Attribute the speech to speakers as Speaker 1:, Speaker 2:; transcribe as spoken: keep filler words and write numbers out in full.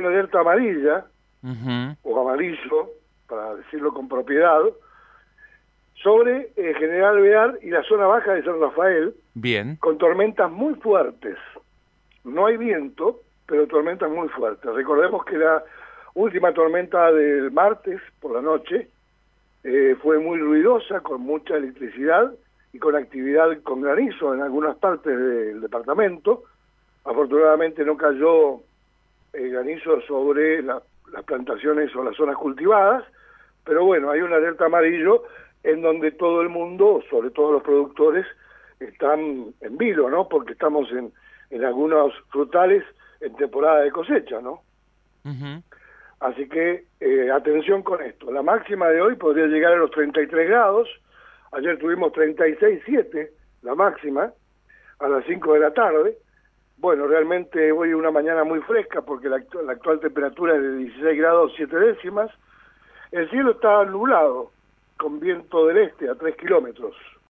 Speaker 1: una alerta amarilla,
Speaker 2: Uh-huh.
Speaker 1: o amarillo, para decirlo con propiedad, sobre eh, General Alvear y la zona baja de San Rafael,
Speaker 2: Bien.
Speaker 1: con tormentas muy fuertes. No hay viento, pero tormentas muy fuertes. Recordemos que la última tormenta del martes por la noche eh, fue muy ruidosa, con mucha electricidad y con actividad con granizo en algunas partes del departamento. Afortunadamente no cayó eh, granizo sobre la, las plantaciones o las zonas cultivadas, pero bueno, hay una alerta amarillo en donde todo el mundo, sobre todo los productores, están en vilo, ¿no? Porque estamos en, en algunos frutales en temporada de cosecha, ¿no?
Speaker 2: Uh-huh.
Speaker 1: Así que eh, atención con esto. La máxima de hoy podría llegar a los treinta y tres grados. Ayer tuvimos treinta y seis coma siete, la máxima, a las cinco de la tarde. Bueno, realmente hoy una mañana muy fresca porque la, actu la actual temperatura es de dieciséis grados siete décimas. El cielo está nublado, con viento del este a tres kilómetros.